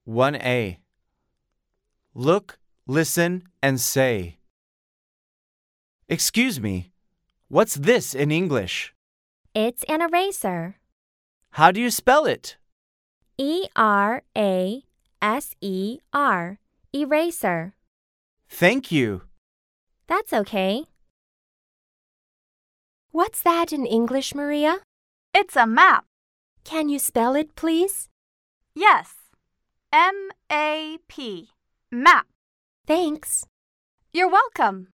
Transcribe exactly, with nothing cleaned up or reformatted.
one A. Look, listen, and say. Excuse me, what's this in English? It's an eraser. How do you spell it? E R A S E R. Eraser. Thank you. That's okay. What's that in English, Maria? It's a map. Can you spell it, please? Yes. M A P. Map. Thanks. You're welcome.